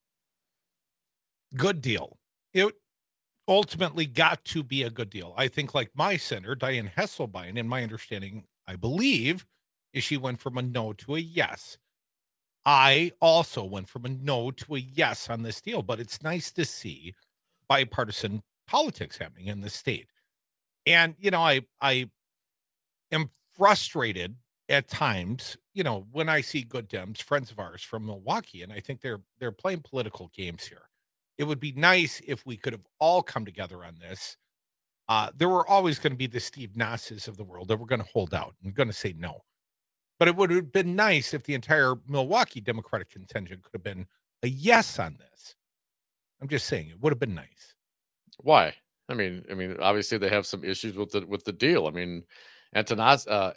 Good deal. It ultimately got to be a good deal. I think, like my senator, Diane Hesselbein, in my understanding, I believe, is she went from a no to a yes. I also went from a no to a yes on this deal, but it's nice to see bipartisan politics happening in the state. And, you know, I am frustrated at times, you know, when I see good Dems, friends of ours from Milwaukee, and I think they're playing political games here. it would be nice if we could have all come together on this. There were always going to be the Steve Nasses of the world that were going to hold out and going to say no. But it would have been nice if the entire Milwaukee Democratic contingent could have been a yes on this. I'm just saying it would have been nice. Why? I mean, obviously they have some issues with the deal. I mean, Atanasio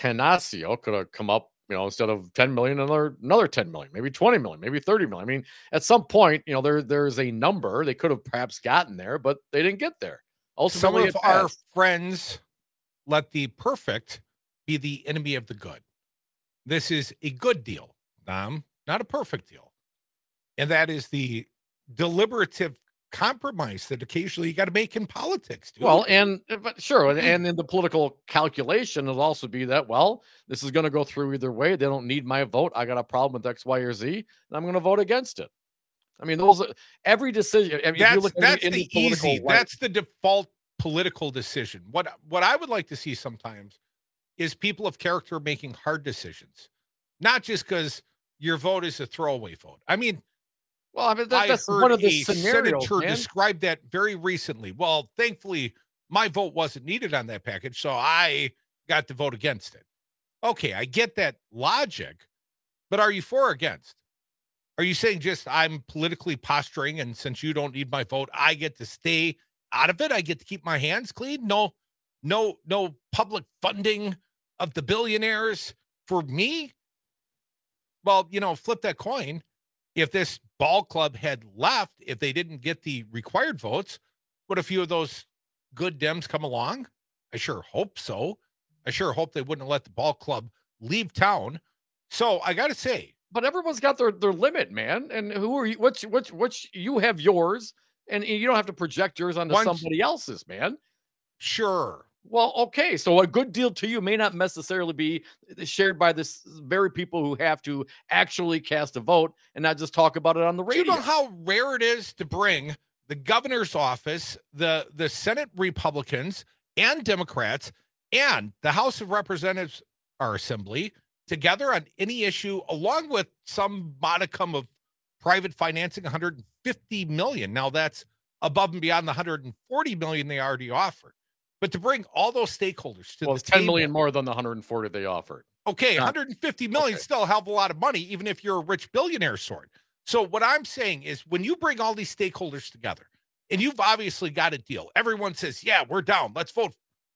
could have come up, instead of 10 million, another 10 million, maybe 20 million, maybe 30 million. I mean, at some point, there's a number they could have perhaps gotten there, but they didn't get there. Ultimately, some of our friends let the perfect be the enemy of the good. This is a good deal, not a perfect deal. And that is the deliberative compromise that occasionally you got to make in politics, dude. Well, but sure, and in the political calculation, it'll also be that, well, this is going to go through either way. They don't need my vote. I got a problem with X, Y, or Z, and I'm going to vote against it. I mean, every decision. I mean, that's the default political decision. What I would like to see sometimes is people of character making hard decisions, not just because your vote is a throwaway vote. I mean, well, that's heard one of the a scenarios, senator man. describe that very recently. Well, thankfully, my vote wasn't needed on that package, so I got to vote against it. Okay, I get that logic, but are you for or against? Are you saying just I'm politically posturing, and since you don't need my vote, I get to stay out of it? I get to keep my hands clean? No public funding of the billionaires for me? Well, flip that coin. If this ball club had left, if they didn't get the required votes, would a few of those good Dems come along? I sure hope so. I sure hope they wouldn't let the ball club leave town. So I got to say, but everyone's got their limit, man. And who are you? Which you have yours, and you don't have to project yours onto somebody else's, man. Sure. Well, okay. So a good deal to you may not necessarily be shared by this very people who have to actually cast a vote and not just talk about it on the radio. Do you know how rare it is to bring the governor's office, the Senate Republicans and Democrats, and the House of Representatives, our assembly, together on any issue, along with some modicum of private financing, $150 million. Now that's above and beyond the $140 million they already offered. But to bring all those stakeholders to it's 10 million more than the 140 they offered. Okay, 150 million is still a hell of a lot of money, even if you're a rich billionaire sort. So what I'm saying is when you bring all these stakeholders together, and you've obviously got a deal, everyone says, yeah, we're down, let's vote.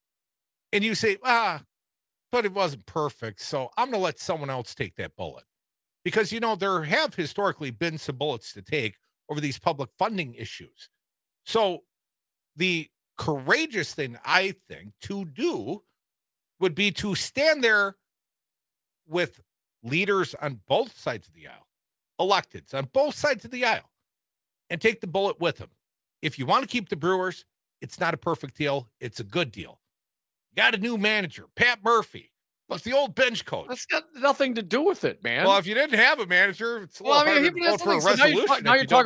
And you say, but it wasn't perfect, so I'm going to let someone else take that bullet. Because, there have historically been some bullets to take over these public funding issues. So the courageous thing, I think, to do would be to stand there with leaders on both sides of the aisle, electeds on both sides of the aisle, and take the bullet with them. If you want to keep the Brewers, it's not a perfect deal. It's a good deal. Got a new manager, Pat Murphy. What's the old bench coach? That's got nothing to do with it, man. Well, if you didn't have a manager, it's a little harder to vote for a resolution. Now you're talking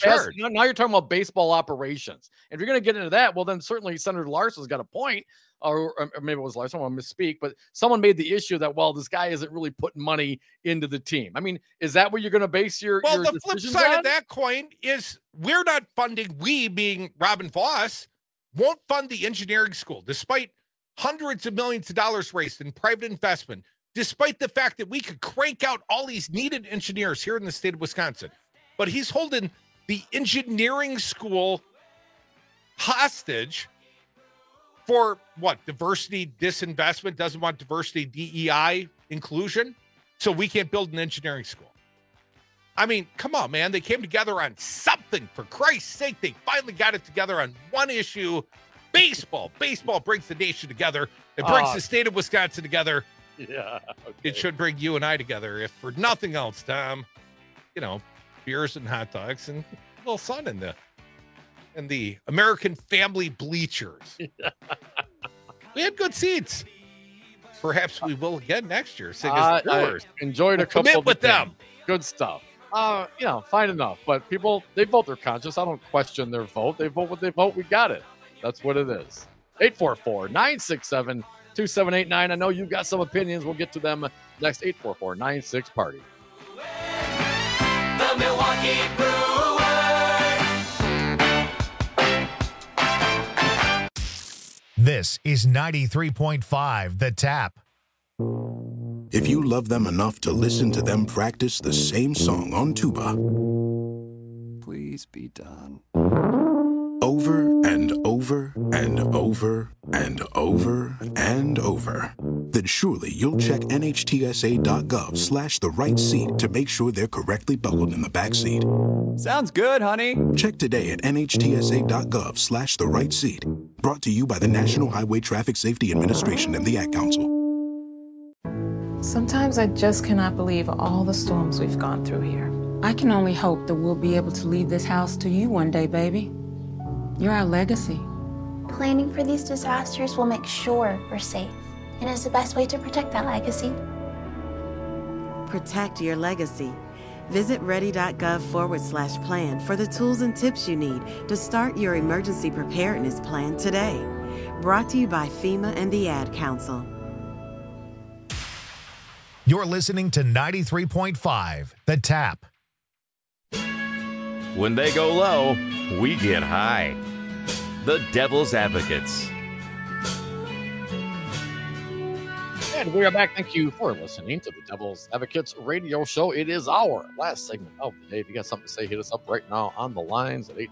about baseball operations. If you're going to get into that, well, then certainly Senator Larson's got a point, or maybe it was Larson. I want to misspeak, but someone made the issue that, well, this guy isn't really putting money into the team. I mean, is that what you're going to base your the flip side of that coin is we're not funding, we being Robin Voss, won't fund the engineering school, despite hundreds of millions of dollars raised in private investment, despite the fact that we could crank out all these needed engineers here in the state of Wisconsin. But he's holding the engineering school hostage for what? Diversity, disinvestment, doesn't want diversity, DEI, inclusion. So we can't build an engineering school. I mean, come on, man. They came together on something. For Christ's sake, they finally got it together on one issue. Baseball brings the nation together. It brings the state of Wisconsin together. Yeah. Okay. It should bring you and I together, if for nothing else, Tom. Beers and hot dogs and a little sun in the American family bleachers. We had good seats. Perhaps we will again next year. I enjoyed a couple commit with them. Good stuff. Fine enough. But people, they vote their conscience. I don't question their vote. They vote what they vote. We got it. That's what it is. 844-967-2789. I know you've got some opinions. We'll get to them next. 844-96-PARTY. The Milwaukee Brewers This is 93.5 The Tap. If you love them enough to listen to them practice the same song on tuba, Please be done. over and over and over and over and over, then surely you'll check NHTSA.gov/the right seat to make sure they're correctly buckled in the back seat. Sounds good, honey. Check today at NHTSA.gov/the right seat. Brought to you by the National Highway Traffic Safety Administration and the Ad Council. Sometimes I just cannot believe all the storms we've gone through here. I can only hope that we'll be able to leave this house to you one day, baby. You're our legacy. Planning for these disasters will make sure we're safe, and is the best way to protect that legacy. Protect your legacy. Visit ready.gov/plan for the tools and tips you need to start your emergency preparedness plan today. Brought to you by FEMA and the Ad Council. You're listening to 93.5 The Tap. When they go low, we get high. The Devil's Advocates. And we are back. Thank you for listening to the Devil's Advocates radio show. It is our last segment of the day. If you got something to say, hit us up right now on the lines at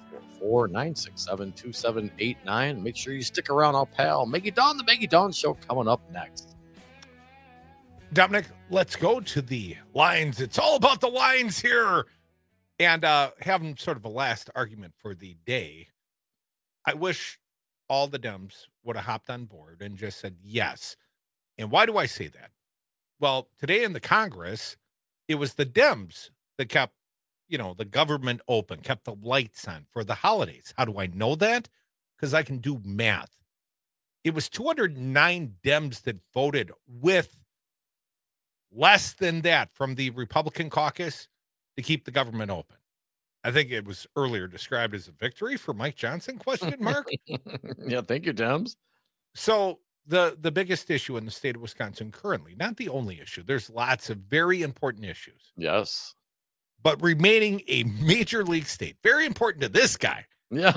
844-967-2789. Make sure you stick around, our pal Maggie Dawn, the Maggie Dawn Show, coming up next. Dominic, let's go to the lines. It's all about the lines here. And having sort of a last argument for the day, I wish all the Dems would have hopped on board and just said yes. And why do I say that? Well, today in the Congress, it was the Dems that kept, the government open, kept the lights on for the holidays. How do I know that? Because I can do math. It was 209 Dems that voted with less than that from the Republican caucus to keep the government open. I think it was earlier described as a victory for Mike Johnson, question mark. Yeah, thank you, Dems. So the biggest issue in the state of Wisconsin currently, not the only issue, there's lots of very important issues. Yes. But remaining a major league state, very important to this guy. Yeah,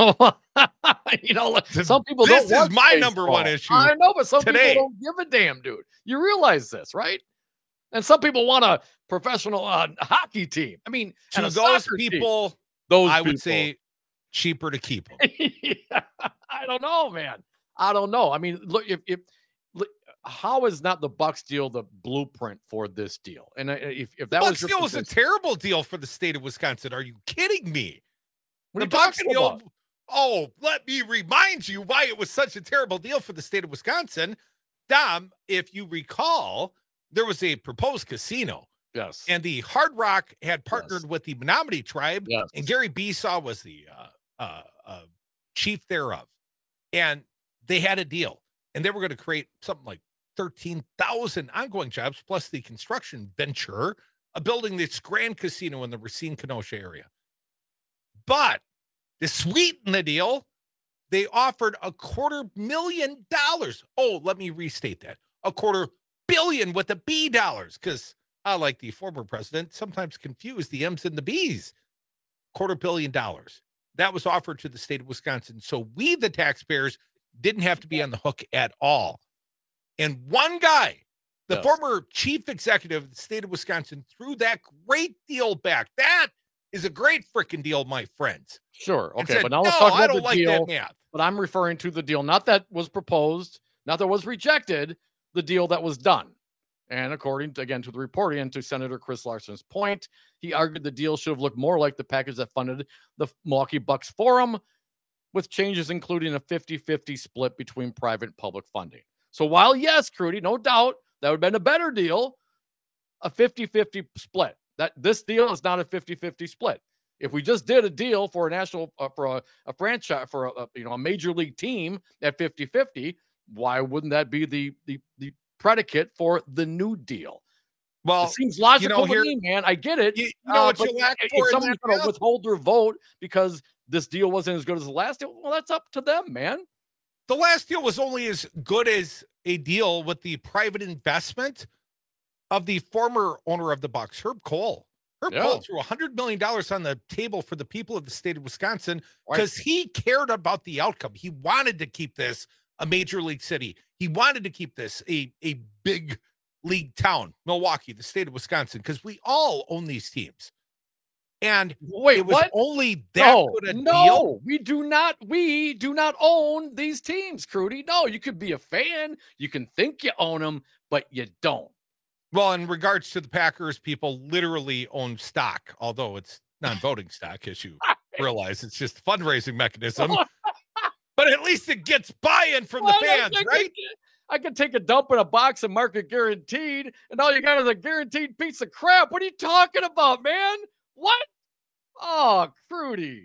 some people don't. This is my number one issue. I know, but some today. people don't give a damn, dude. You realize this, right? And some people want a professional hockey team. I mean, to those people, I would say cheaper to keep them. Yeah, I don't know, man. I don't know. I mean, look, how is not the Bucks deal the blueprint for this deal? And if that Bucks deal was a terrible deal for the state of Wisconsin. Are you kidding me? The Bucks deal. Oh, let me remind you why it was such a terrible deal for the state of Wisconsin. Dom, if you recall, there was a proposed casino. Yes. And the Hard Rock had partnered with the Menominee tribe. Yes. And Gary Besaw was the chief thereof. And they had a deal. And they were going to create something like 13,000 ongoing jobs, plus the construction venture of building this grand casino in the Racine-Kenosha area. But to sweeten the deal, they offered $250,000. Oh, let me restate that. $250 million with the B dollars, because I, like the former president, sometimes confuse the M's and the B's. $250 million. That was offered to the state of Wisconsin. So we, the taxpayers, didn't have to be on the hook at all. And one guy, the former chief executive of the state of Wisconsin, threw that great deal back. That is a great freaking deal, my friends. Sure. Okay. Said, but now let's talk about the deal. That math. But I'm referring to the deal, not that was proposed, not that was rejected, the deal that was done. And according to, again, to the reporting and to Senator Chris Larson's point, he argued the deal should have looked more like the package that funded the Milwaukee Bucks Forum, with changes including a 50-50 split between private and public funding. So while, yes, Crudy, no doubt, that would have been a better deal, a 50-50 split. That this deal is not a 50-50 split. If we just did a deal for a national, for a franchise, for a major league team at 50-50, why wouldn't that be the predicate for the new deal? Well, it seems logical to me, man. I get it. What you lack for if someone's going to withhold their vote because this deal wasn't as good as the last deal, well, that's up to them, man. The last deal was only as good as a deal with the private investment of the former owner of the Bucks, Herb Kohl. Herb Kohl threw $100 million on the table for the people of the state of Wisconsin because he cared about the outcome. He wanted to keep this a major league city. He wanted to keep this a big league town, Milwaukee, the state of Wisconsin, because we all own these teams. And wait, it was what? only that good a deal. We do not own these teams, Crudy. No, you could be a fan. You can think you own them, but you don't. Well, in regards to the Packers, people literally own stock, although it's non-voting stock, as you realize. It's just a fundraising mechanism. But at least it gets buy-in from the fans, right? I can take a dump in a box and mark it guaranteed, and all you got is a guaranteed piece of crap. What are you talking about, man? What? Oh, Crudy.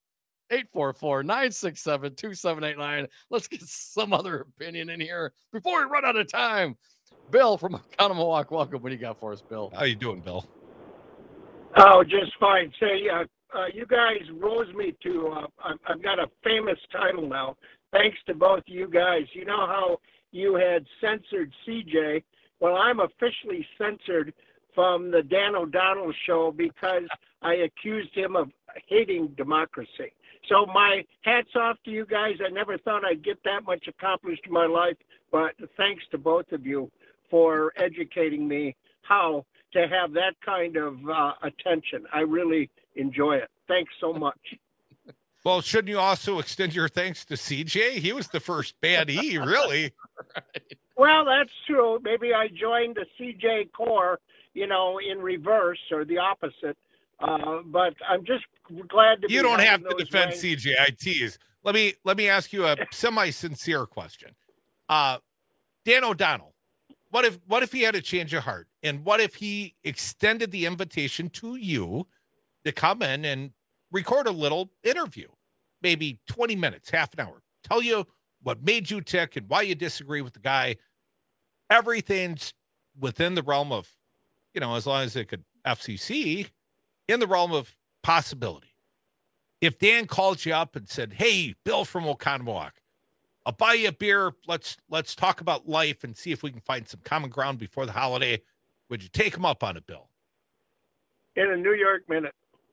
844-967-2789. Let's get some other opinion in here before we run out of time. Bill from Oconomowoc, welcome. What do you got for us, Bill? How you doing, Bill? Oh, just fine. Say, you guys rose me to, I've got a famous title now, thanks to both you guys. You know how you had censored CJ? Well, I'm officially censored from the Dan O'Donnell show because I accused him of hating democracy. So my hat's off to you guys. I never thought I'd get that much accomplished in my life, but thanks to both of you for educating me how to have that kind of attention. I really enjoy it. Thanks so much. Well, shouldn't you also extend your thanks to CJ? He was the first baddie, really. Right. Well, that's true. Maybe I joined the CJ Corps, in reverse or the opposite. But I'm just glad to be. You don't have to defend ranks. CJ. I tease. Let me ask you a semi-sincere question. Dan O'Donnell, what if he had a change of heart? And what if he extended the invitation to you to come in and record a little interview, maybe 20 minutes, half an hour, tell you what made you tick and why you disagree with the guy? Everything's within the realm of, as long as it could FCC, in the realm of possibility. If Dan called you up and said, "Hey, Bill from Oconomowoc, I'll buy you a beer. Let's talk about life and see if we can find some common ground before the holiday," would you take him up on it, Bill? In a New York minute.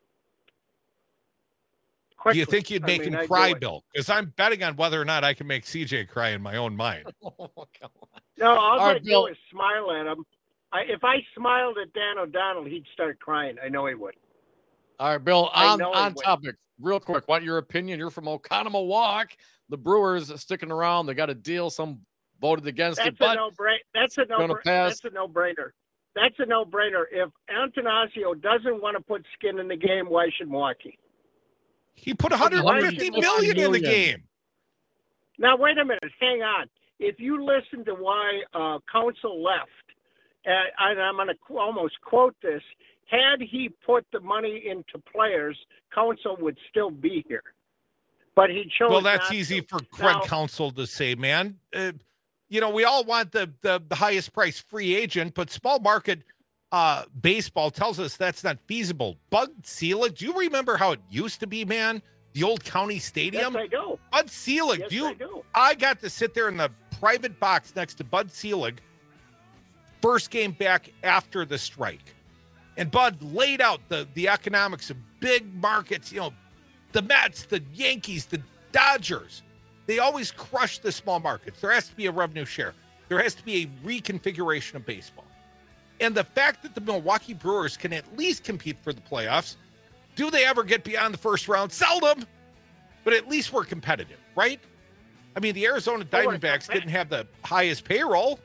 Do you think you'd make him cry, Bill? Because I'm betting on whether or not I can make CJ cry in my own mind. No, all I do is smile at him. If I smiled at Dan O'Donnell, he'd start crying. I know he would. All right, Bill, on topic, real quick. Want your opinion? You're from Oconomowoc. The Brewers are sticking around. They got a deal. Some voted against it. But that's a no-brainer. That's a no-brainer. If Antanasio doesn't want to put skin in the game, why should Milwaukee? He put $150 million in the game. Now, wait a minute. Hang on. If you listen to why Council left, and I'm going to almost quote this, had he put the money into players, Council would still be here. But he chose. Well, that's easy for Craig Council to say, man. We all want the highest price free agent, but small market baseball tells us that's not feasible. Bud Selig, do you remember how it used to be, man? The old county stadium? Yes, I do. Bud Selig, I do. I got to sit there in the private box next to Bud Selig first game back after the strike. And Bud laid out the economics of big markets, the Mets, the Yankees, the Dodgers. They always crush the small markets. There has to be a revenue share. There has to be a reconfiguration of baseball. And the fact that the Milwaukee Brewers can at least compete for the playoffs, do they ever get beyond the first round? Seldom. But at least we're competitive, right? I mean, the Arizona Diamondbacks didn't have the highest payroll.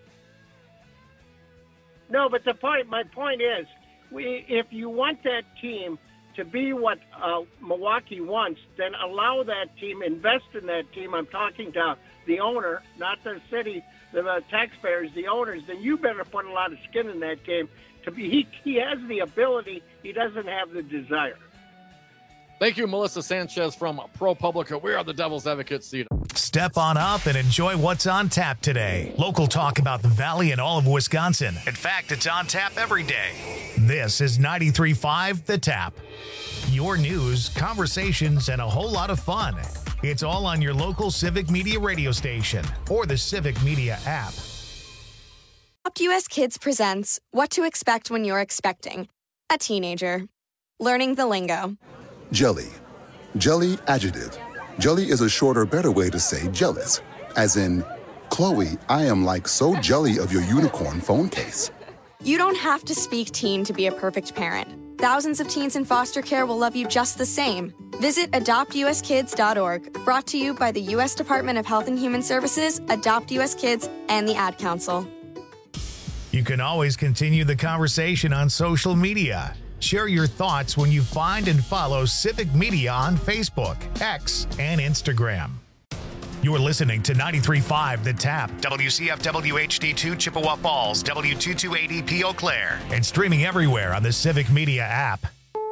No, but my point is, if you want that team to be what Milwaukee wants, then allow that team, invest in that team. I'm talking to the owner, not the city, the taxpayers, the owners. Then you better put a lot of skin in that game. He has the ability. He doesn't have the desire. Thank you, Melissa Sanchez from ProPublica. We are the Devil's Advocate seat. Step on up and enjoy what's on tap today. Local talk about the Valley and all of Wisconsin. In fact, it's on tap every day. This is 93.5 The Tap. Your news, conversations, and a whole lot of fun. It's all on your local Civic Media radio station or the Civic Media app. Adopt US Kids presents What to Expect When You're Expecting a Teenager. Learning the lingo. Jelly. Jelly adjective. Jelly is a shorter, better way to say jealous. As in, Chloe, I am like so jelly of your unicorn phone case. You don't have to speak teen to be a perfect parent. Thousands of teens in foster care will love you just the same. Visit adoptuskids.org, brought to you by the U.S. Department of Health and Human Services, Adopt U.S. Kids, and the Ad Council. You can always continue the conversation on social media. Share your thoughts when you find and follow Civic Media on Facebook, X, and Instagram. You're listening to 93.5 The Tap, WCFW HD2 Chippewa Falls, W228EP Eau Claire, and streaming everywhere on the Civic Media app.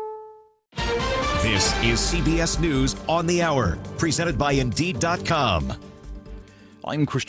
This is CBS News on the Hour, presented by Indeed.com. I'm Christian